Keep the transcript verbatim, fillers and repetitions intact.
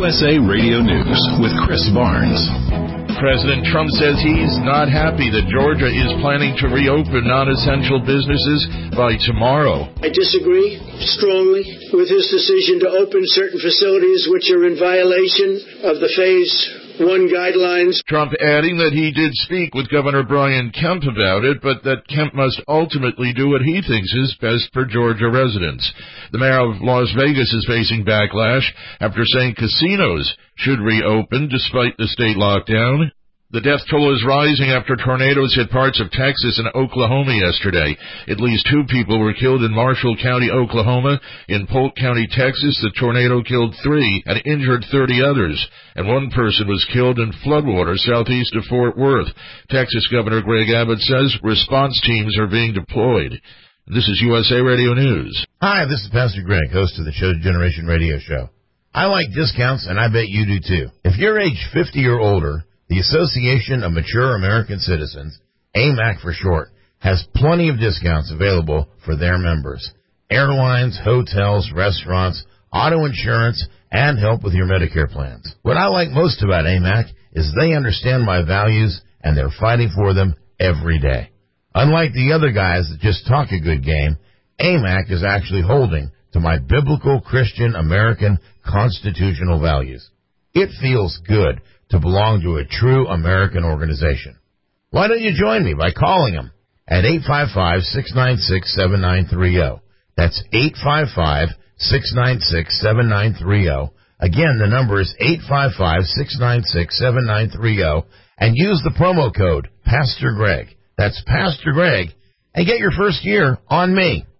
U S A Radio News with Chris Barnes. President Trump says he's not happy that Georgia is planning to reopen non-essential businesses by tomorrow. I disagree strongly with his decision to open certain facilities which are in violation of the Phase One guidelines. Trump adding that he did speak with Governor Brian Kemp about it, but that Kemp must ultimately do what he thinks is best for Georgia residents. The mayor of Las Vegas is facing backlash after saying casinos should reopen despite the state lockdown. The death toll is rising after tornadoes hit parts of Texas and Oklahoma yesterday. At least two people were killed in Marshall County, Oklahoma. In Polk County, Texas, the tornado killed three and injured thirty others. And one person was killed in floodwater southeast of Fort Worth. Texas Governor Greg Abbott says response teams are being deployed. This is U S A Radio News. Hi, this is Pastor Greg, host of the Chosen Generation Radio Show. I like discounts, and I bet you do too. If you're age fifty or older, the Association of Mature American Citizens, A M A C for short, has plenty of discounts available for their members. Airlines, hotels, restaurants, auto insurance, and help with your Medicare plans. What I like most about A M A C is they understand my values, and they're fighting for them every day. Unlike the other guys that just talk a good game, A M A C is actually holding to my biblical Christian American constitutional values. It feels good to belong to a true American organization. Why don't you join me by calling them at eight five five, six nine six, seven nine three zero. That's eight five five, six nine six, seven nine three zero. Again, the number is eight five five, six nine six, seven nine three zero, and use the promo code Pastor Greg. That's Pastor Greg, and get your first year on me.